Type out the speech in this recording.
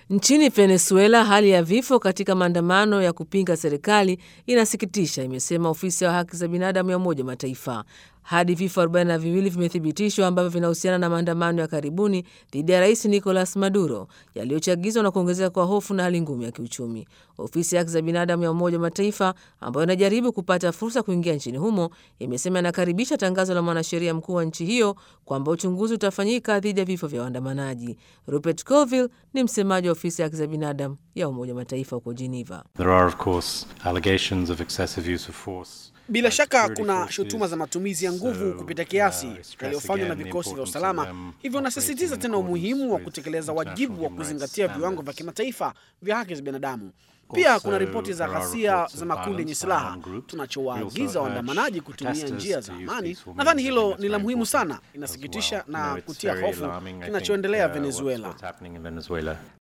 Nchini Venezuela, hali ya vifo katika maandamano ya kupinga serikali inasikitisha, imesema ofisi ya haki za binadamu ya Umoja wa Mataifa. Hadi vifo 42 vimethibitishwa ambavyo vinahusiana na maandamano ya karibuni dhidi ya Rais Nicolas Maduro yaliyochagizwa na kuongezeka kwa hofu na hali ngumu ya kiuchumi. Ofisi ya haki za binadamu ya Umoja wa Mataifa ambayo inajaribu kupata fursa kuingia nchini humo imesema inakaribisha tangazo la mwanasheria mkuu wa nchi hiyo kwamba uchunguzi utafanyika dhidi ya vifo vya waandamanaji. Rupert Colville ni msemaji wa ofisi ya haki za binadamu ya Umoja wa Mataifa huko Geneva. Bila shaka kuna shutuma za matumizi ya nguvu kupita kiasi yaliyofanywa na vikosi vya usalama. Hivyo nasisitiza tena umuhimu wa kutekeleza wajibu wa kuzingatia viwango vya kimataifa vya haki za binadamu. Pia kuna ripoti za ghasia za makundi yenye silaha. Tunachowaagiza waandamanaji kutumia njia za amani. Nadhani hilo ni la muhimu sana. Inasikitisha na kutia hofu kinachoendelea Venezuela.